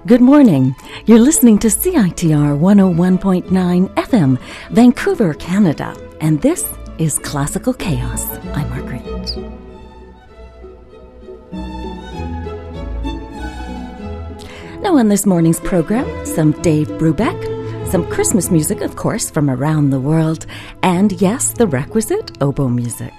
Good morning. You're listening to CITR 101.9 FM, Vancouver, Canada. And this is Classical Chaos. I'm Margaret. Now on this morning's program, some Dave Brubeck, some Christmas music, of course, from around the world, and yes, the requisite oboe music.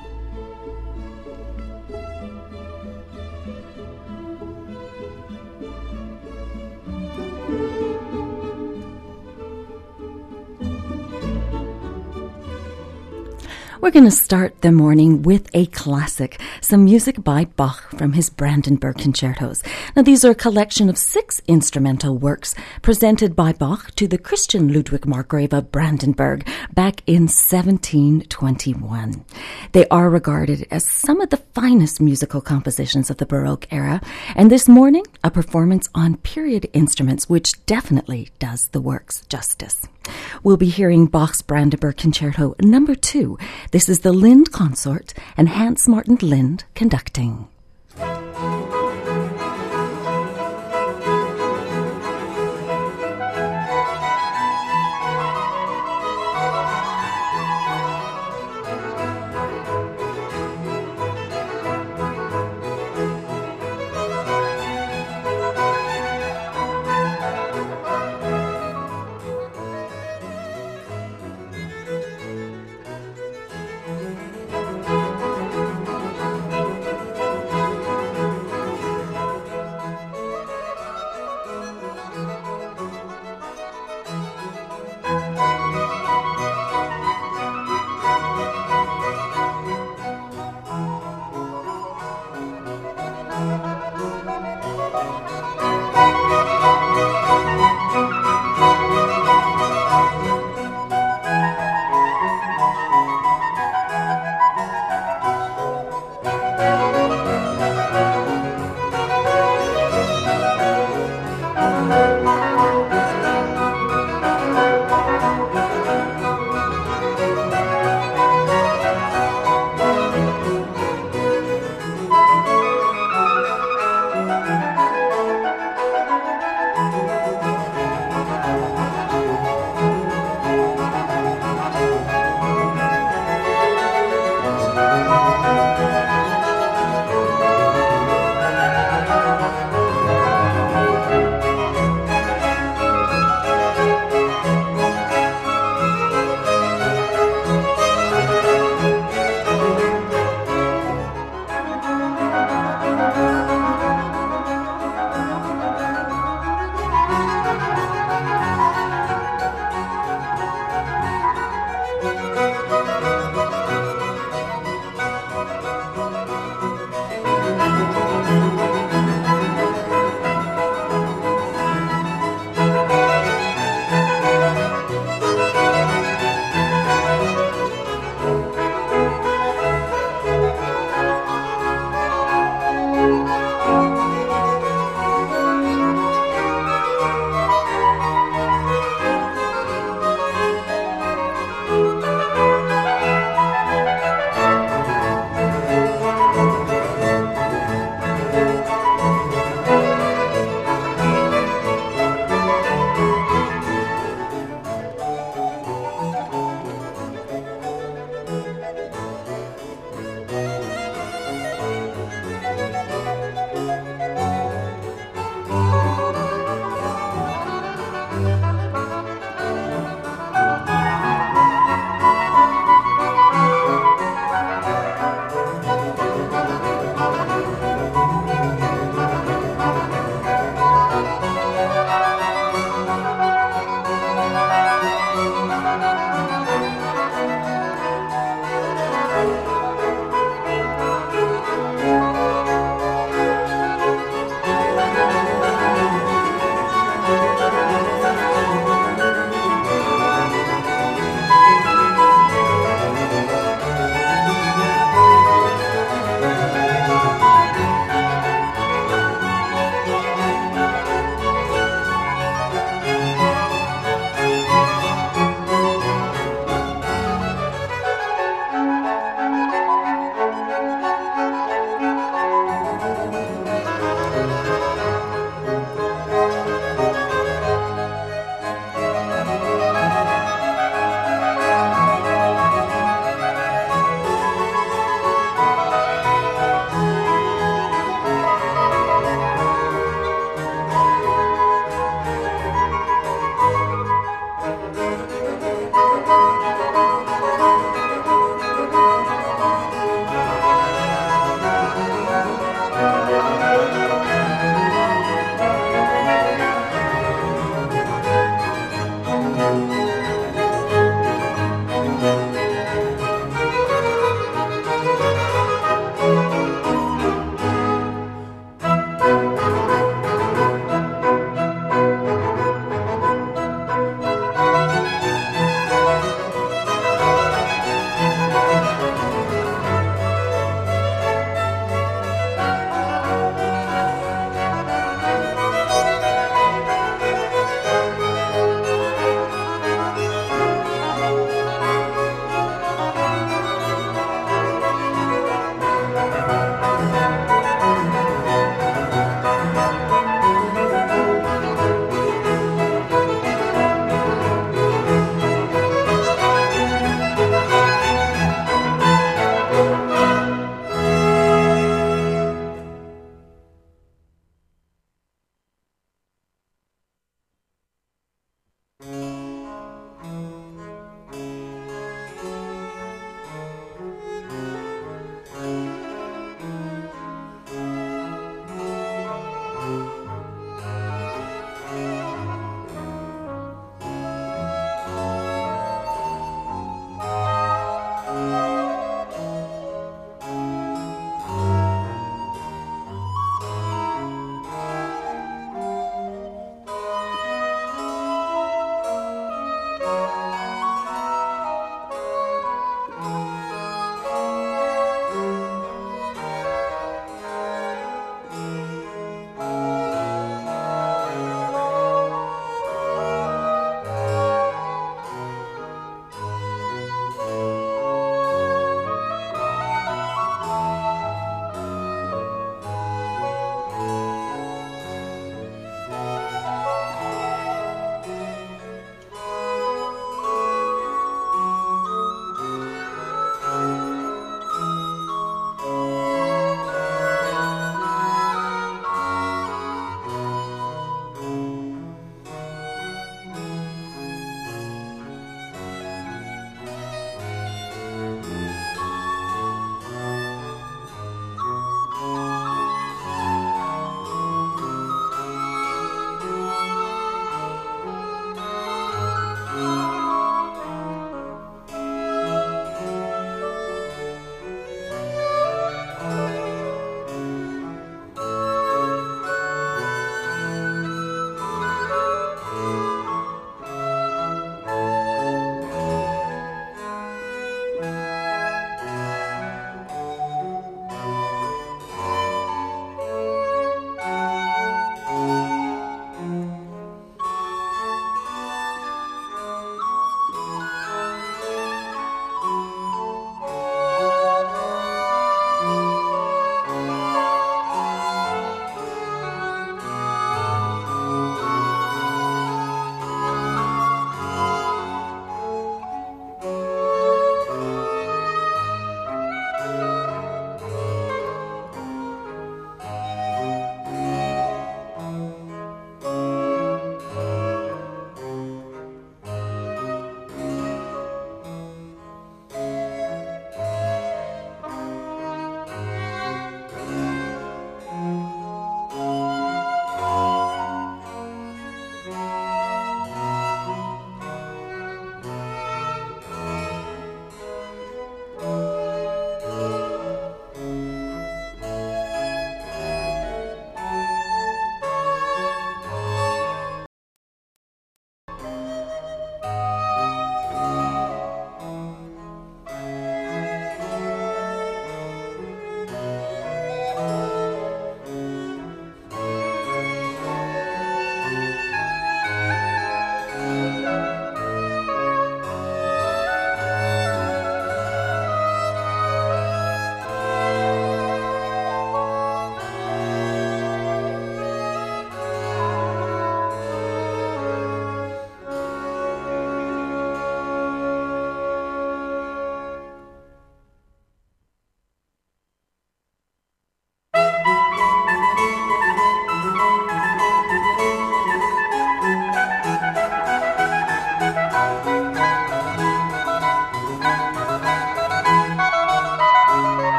We're going to start the morning with a classic, some music by Bach from his Brandenburg concertos. Now, these are a collection of 6 instrumental works presented by Bach to the Christian Ludwig Markgrave of Brandenburg back in 1721. They are regarded as some of the finest musical compositions of the Baroque era, and this morning, a performance on period instruments, which definitely does the works justice. We'll be hearing Bach's Brandenburg Concerto No. 2. This is the Lind Consort and Hans Martin Lind conducting.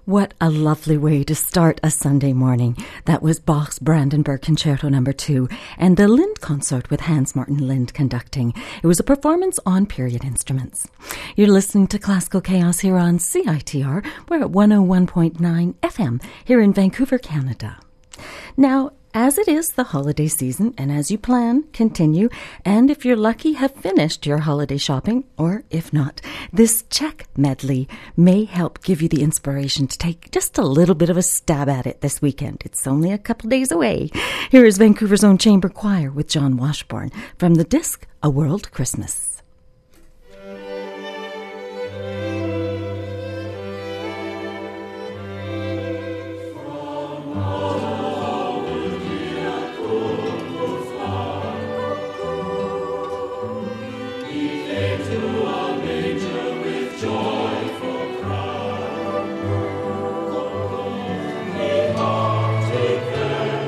What a lovely way to start a Sunday morning. That was Bach's Brandenburg Concerto No. 2 and the Lind Consort with Hans Martin Lind conducting. It was a performance on period instruments. You're listening to Classical Chaos here on CITR. We're at 101.9 FM here in Vancouver, Canada. Now, as it is the holiday season, and as you plan, continue, and if you're lucky, have finished your holiday shopping, or if not, this Czech medley may help give you the inspiration to take just a little bit of a stab at it this weekend. It's only a couple days away. Here is Vancouver's own chamber choir with John Washburn from the disc A World Christmas.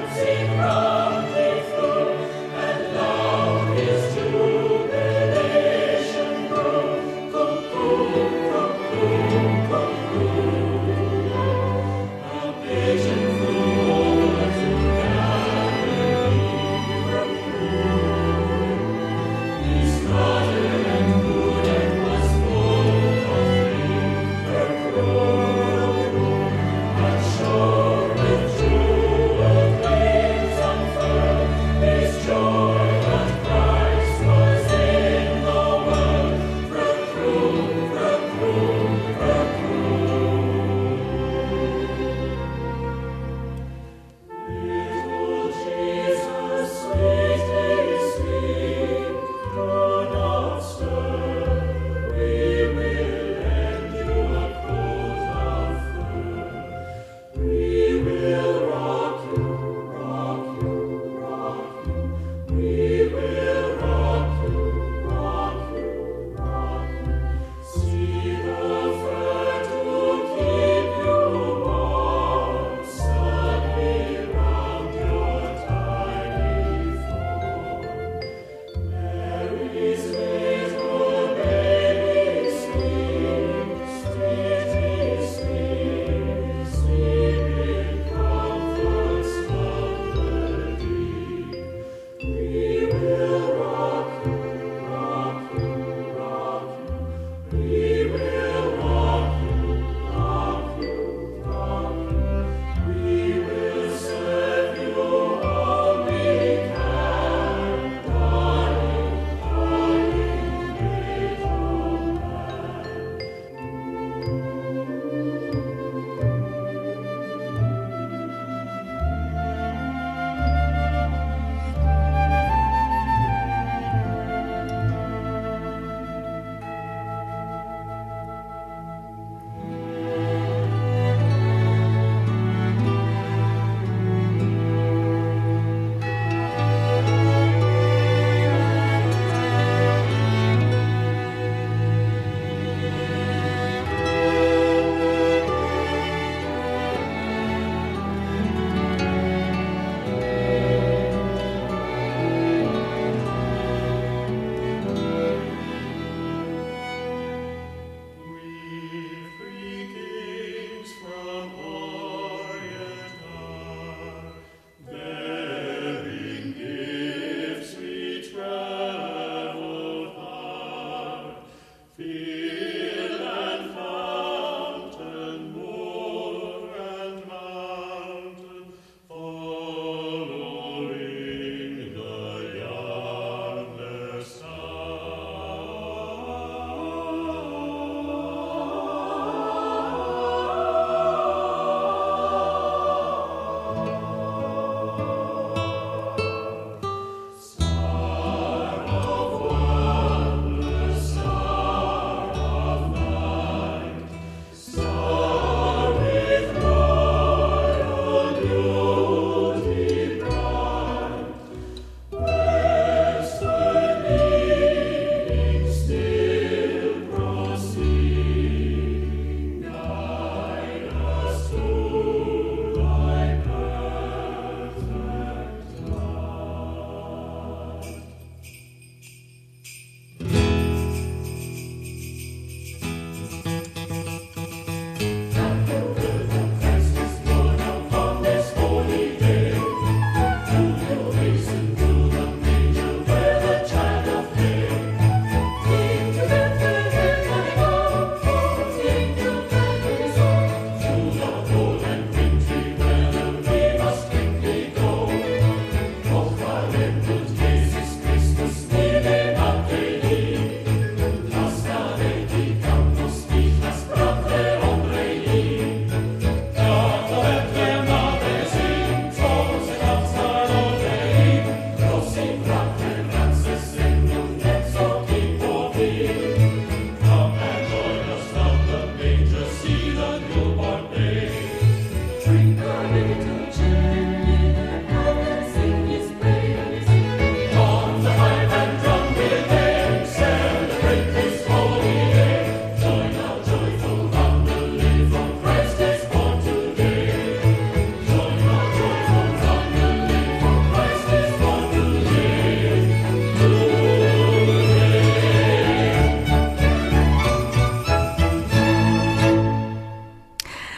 Today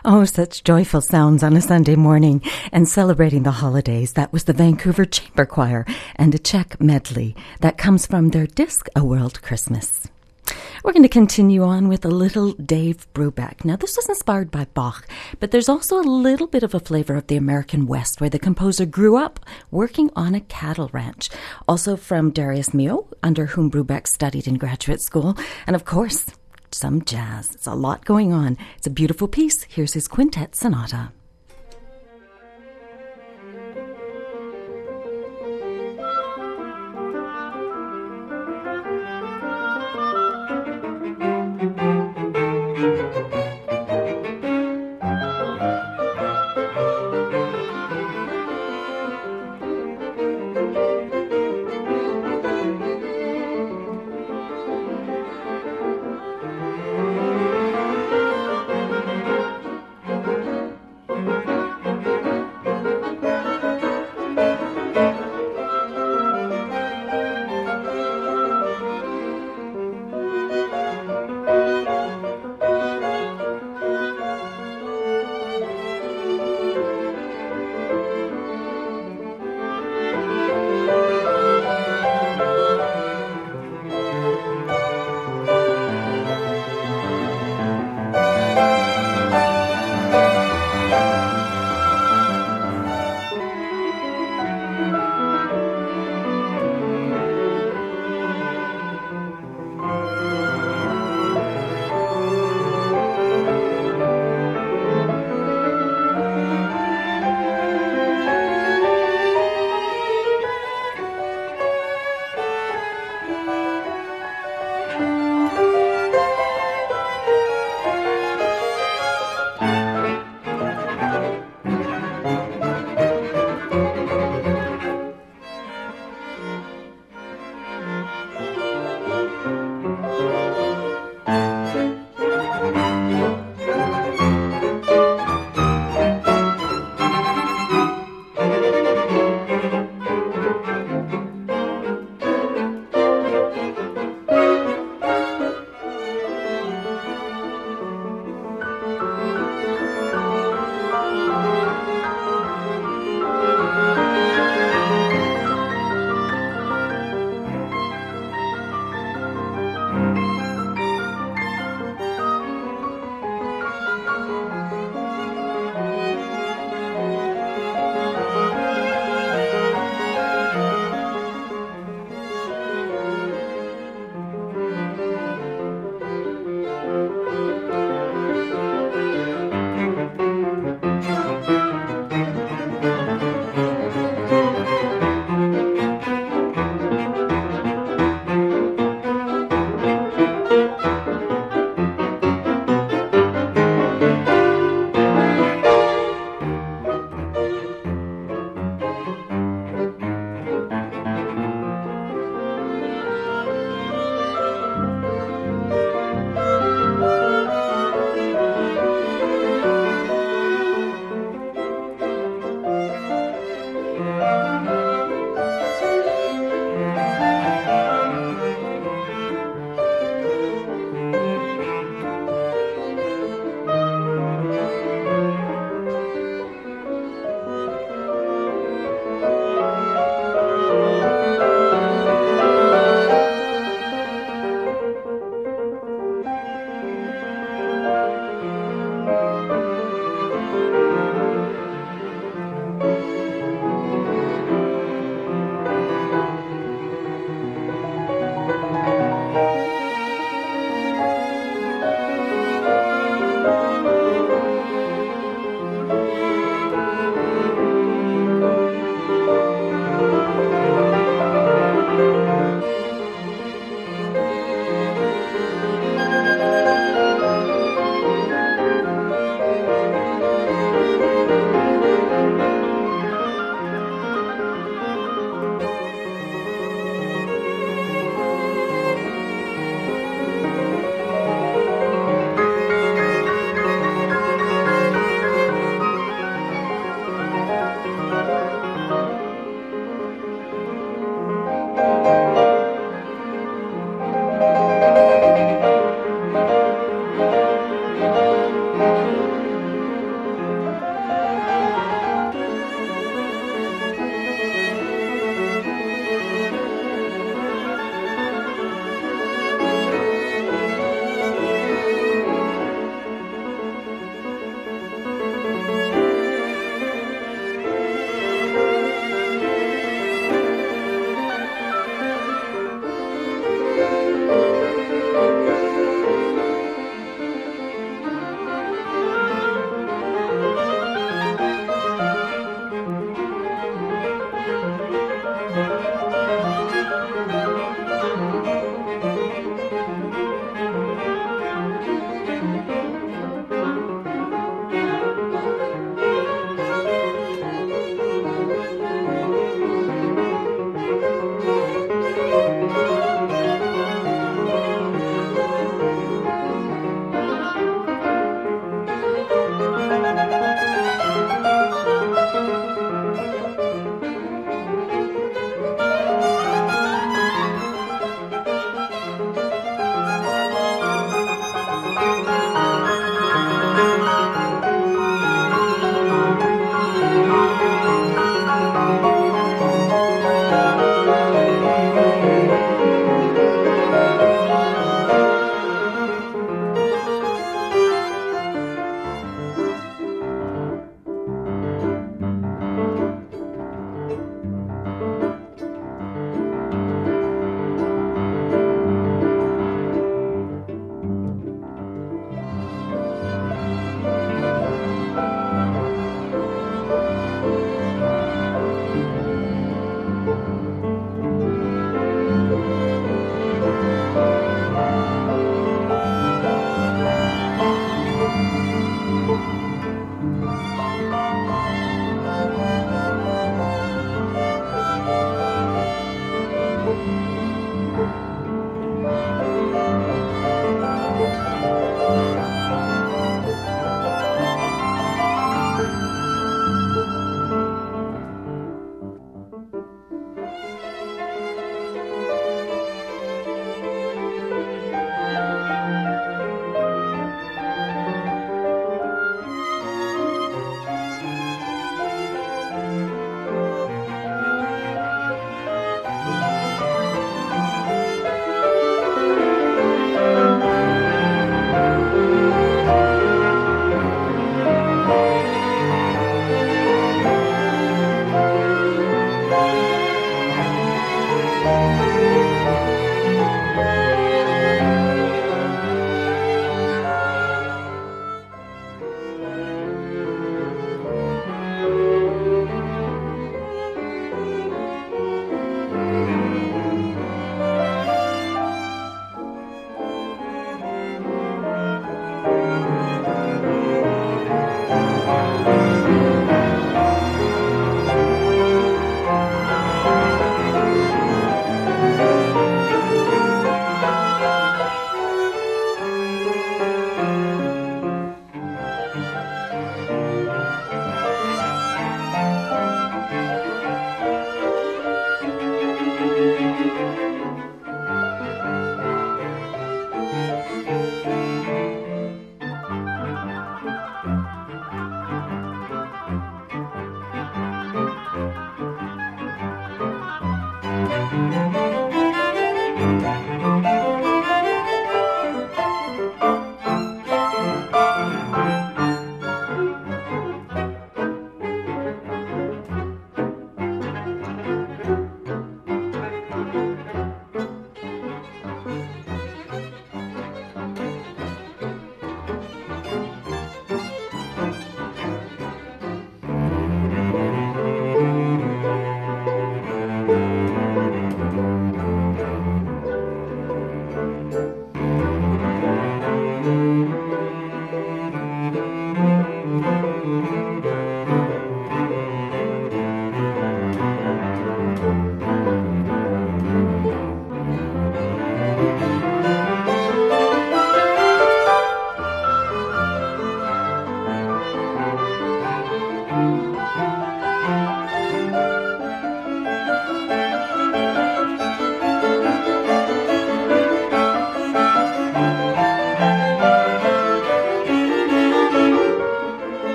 Oh, such joyful sounds on a Sunday morning. And celebrating the holidays, that was the Vancouver Chamber Choir and a Czech medley that comes from their disc A World Christmas. We're going to continue on with a little Dave Brubeck. Now, this was inspired by Bach, but there's also a little bit of a flavor of the American West, where the composer grew up working on a cattle ranch. Also from Darius Milhaud, under whom Brubeck studied in graduate school. And of course, some jazz. It's a lot going on. It's a beautiful piece. Here's his Quintet Sonata.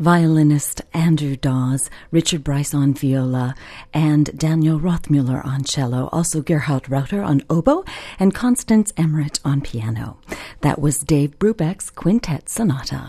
violinist Andrew Dawes, Richard Bryce on viola, and Daniel Rothmuller on cello, also Gerhard Rauter on oboe, and Constance Emmerich on piano. That was Dave Brubeck's Quintet Sonata.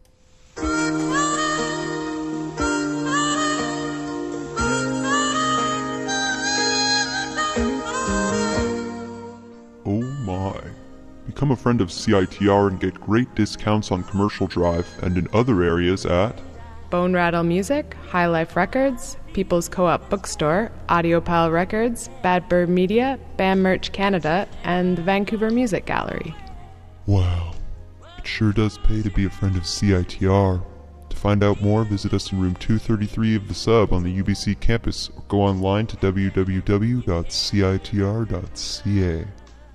Oh my. Become a friend of CITR and get great discounts on Commercial Drive and in other areas at Bone Rattle Music, High Life Records, People's Co-op Bookstore, Audiopile Records, Bad Bird Media, BAM Merch Canada, and the Vancouver Music Gallery. Wow. It sure does pay to be a friend of CITR. To find out more, visit us in room 233 of the Sub on the UBC campus or go online to www.citr.ca.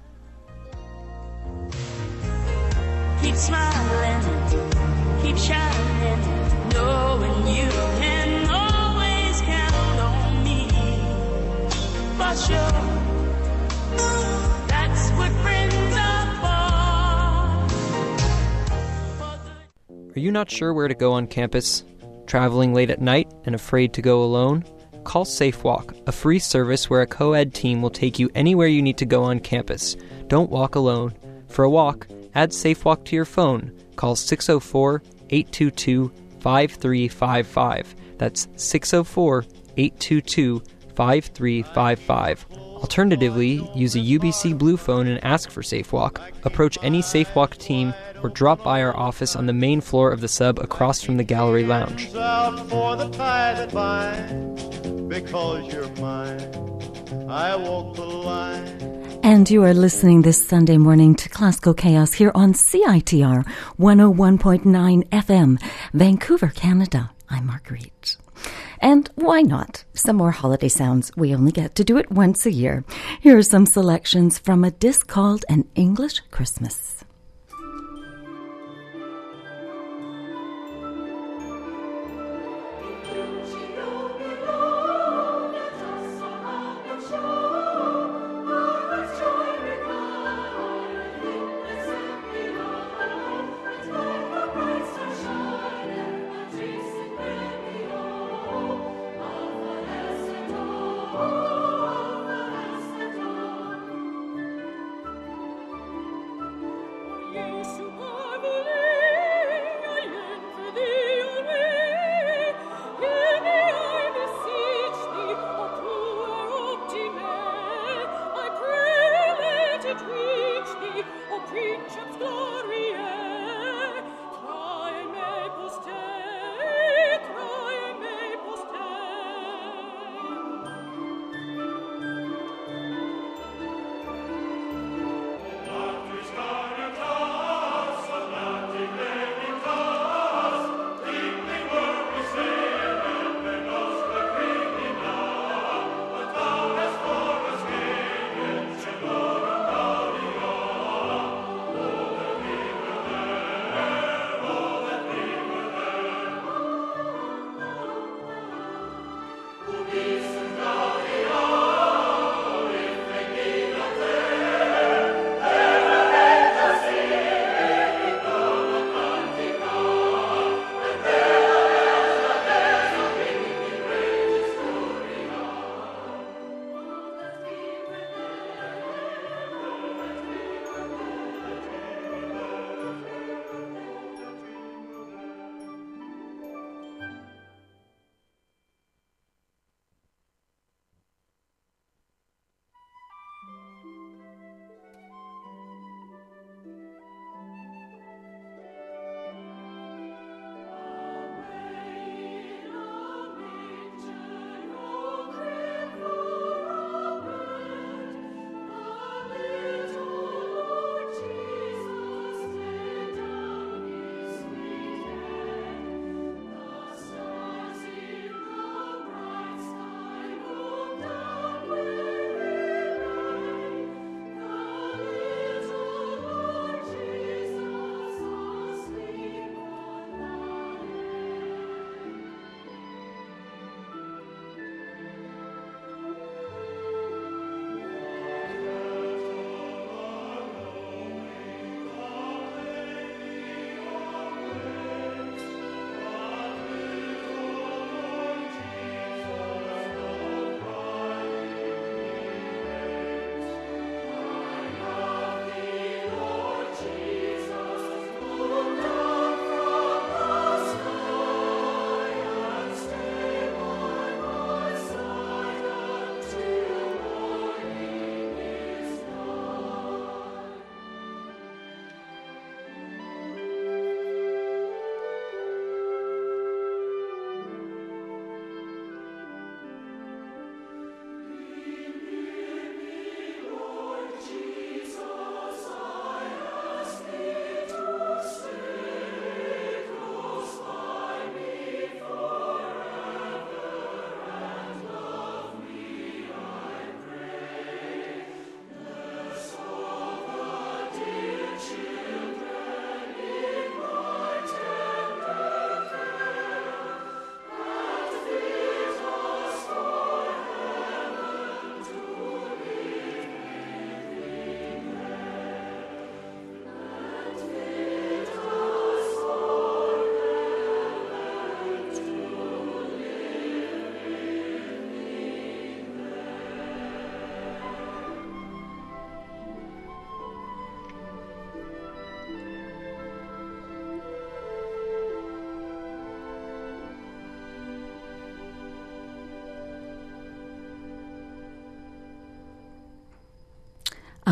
Keep smiling, keep shining, knowing you can always count on me. For sure, that's what friends are for. Are you not sure where to go on campus? Traveling late at night and afraid to go alone? Call SafeWalk, a free service where a co-ed team will take you anywhere you need to go on campus. Don't walk alone. For a walk, add SafeWalk to your phone. Call 604-822-5355. That's 604-822-5355. Alternatively, use a UBC Blue phone and ask for SafeWalk. Approach any SafeWalk team or drop by our office on the main floor of the Sub across from the Gallery Lounge. Out for the tie that binds, because you're mine, I walk the line. And you are listening this Sunday morning to Classical Chaos here on CITR 101.9 FM, Vancouver, Canada. I'm Marguerite. And why not? Some more holiday sounds. We only get to do it once a year. Here are some selections from a disc called An English Christmas.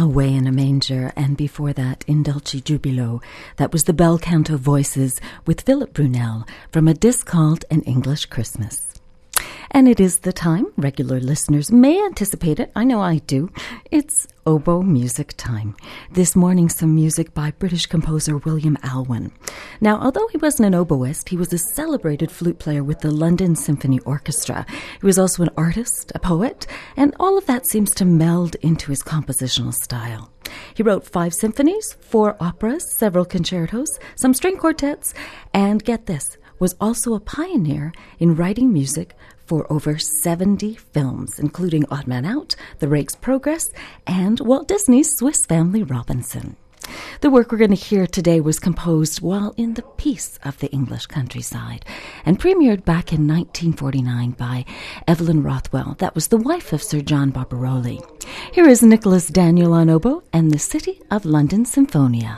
Away in a Manger, and before that, In Dulci Jubilo. That was the bel canto voices with Philip Brunel from a disc called An English Christmas. And it is the time, regular listeners may anticipate it, I know I do, it's oboe music time. This morning, some music by British composer William Alwyn. Now, although he wasn't an oboist, he was a celebrated flute player with the London Symphony Orchestra. He was also an artist, a poet, and all of that seems to meld into his compositional style. He wrote 5 symphonies, 4 operas, several concertos, some string quartets, and get this, was also a pioneer in writing music for over 70 films, including Odd Man Out, The Rake's Progress, and Walt Disney's Swiss Family Robinson. The work we're going to hear today was composed while in the peace of the English countryside and premiered back in 1949 by Evelyn Rothwell. That was the wife of Sir John Barbaroli. Here is Nicholas Daniel on oboe and the City of London Symphonia.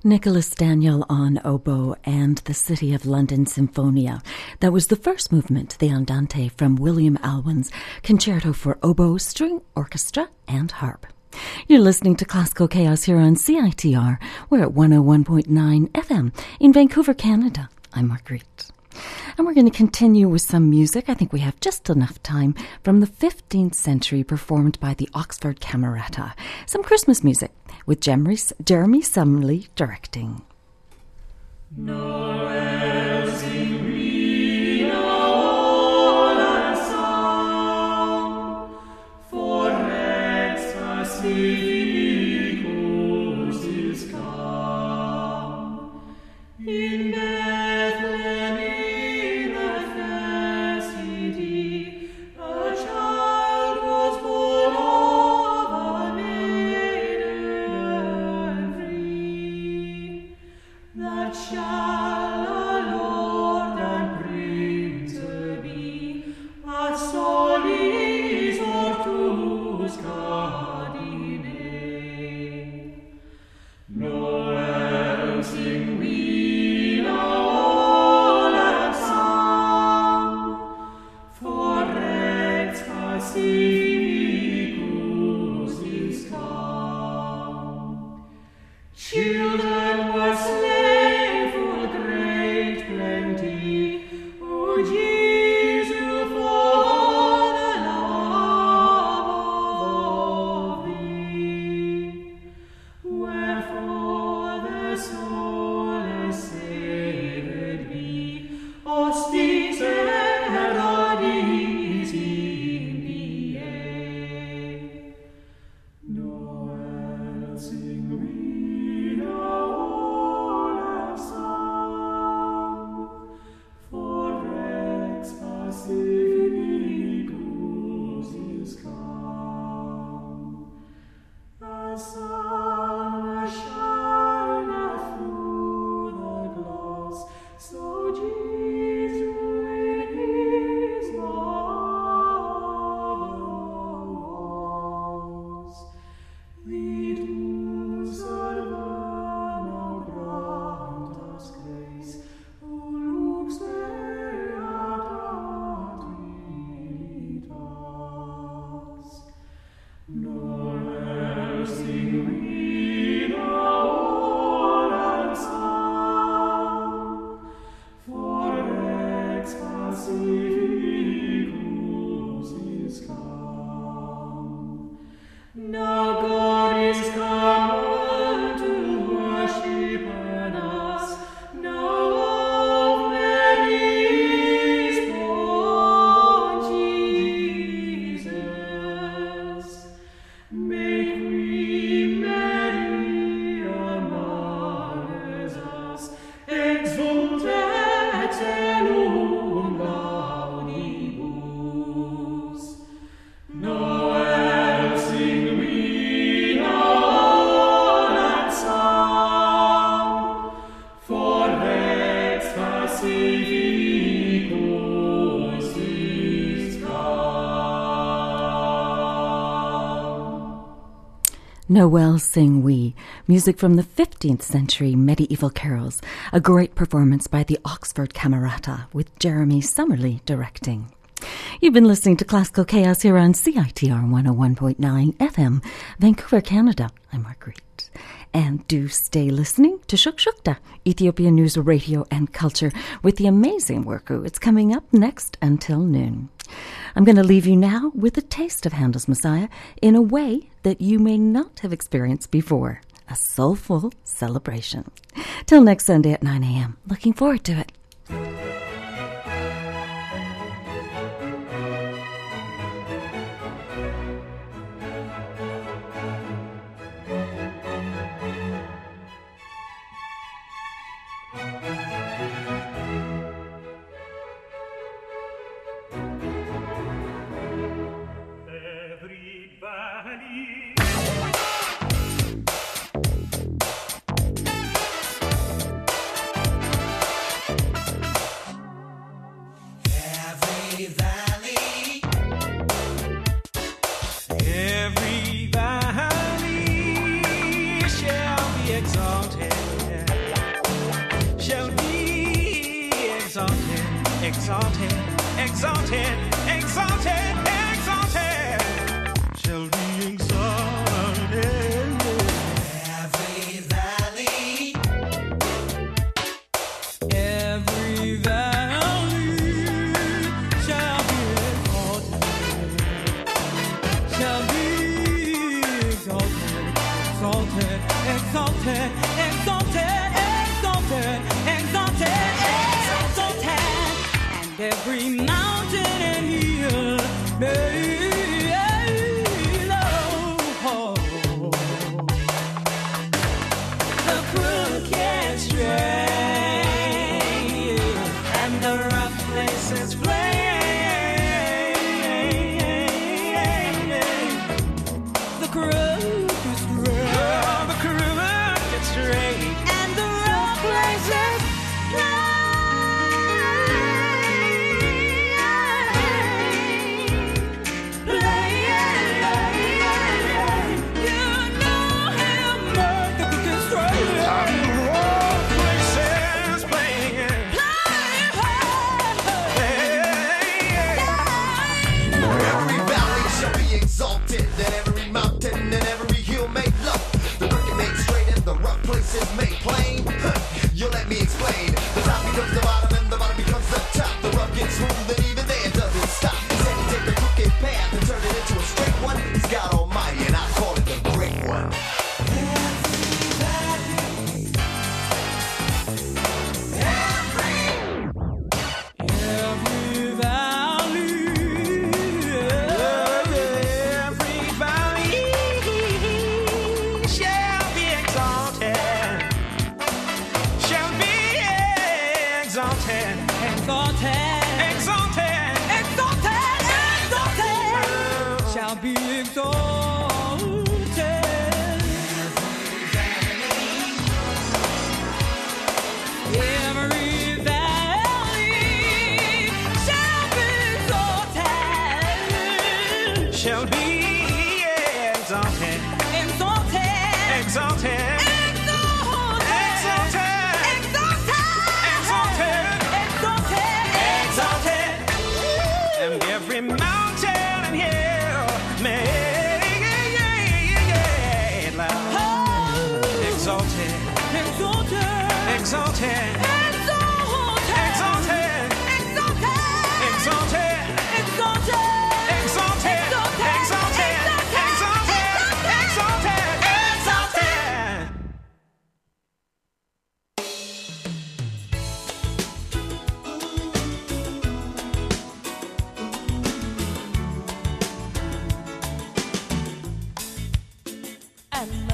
Nicholas Daniel on oboe and the City of London Symphonia. That was the first movement, the Andante, from William Alwyn's Concerto for Oboe, String Orchestra and Harp. You're listening to Classical Chaos here on CITR. We're at 101.9 FM in Vancouver, Canada. I'm Marguerite. And we're going to continue with some music. I think we have just enough time from the 15th century, performed by the Oxford Camerata. Some Christmas music with Jeremy Summerly directing. Noel sing we all and song, for Extasychos is come. In Bethlehem in a fair city, a child was born of a maiden free, that shall a Lord and bring to be a solis ortus cardine. Noel sing we all and song, for Extasychos is come. Children were slain for great plenty, O Jesus, for the love of thee. Wherefore the soul is saved be, Ostis Herodis in the air. Noel sing we all a song, for Extasychos is come. The sun shineth through the glass, so Jesus in his marvelous. The two servant now grant us grace, who looks there at Trinitas. Noel sing we all and song, for Extasychos is come. Now God is come to worship us, now of Mary is born Jesus. Make we merry among us, exultet celum gaudibus. Noel sing we all and song, for Extasychos is come. Noel Sing We, music from the 15th century medieval carols, a great performance by the Oxford Camerata with Jeremy Summerly directing. You've been listening to Classical Chaos here on CITR 101.9 FM, Vancouver, Canada. I'm Marguerite. And do stay listening to Shukshukta, Ethiopian News Radio and Culture, with the amazing Worku. It's coming up next until noon. I'm going to leave you now with a taste of Handel's Messiah in a way that you may not have experienced before. A soulful celebration. Till next Sunday at 9 a.m. Looking forward to it. Everybody exalted, exalted, exalted, exalted, shall be exalted. Every valley, every valley shall be exalted, exalted, exalted, exalted, exalted, exalted, exalted, and every mountain and hill made low. The crooked straight and the rough places plain. The crooked straight, and the rough places places made plain. You let me explain. The top becomes the bottom and the bottom becomes the top. The rough gets smooth and even there it doesn't stop. He said he take the crooked path and turn it into a straight one. He's God Almighty and I call it the great one. And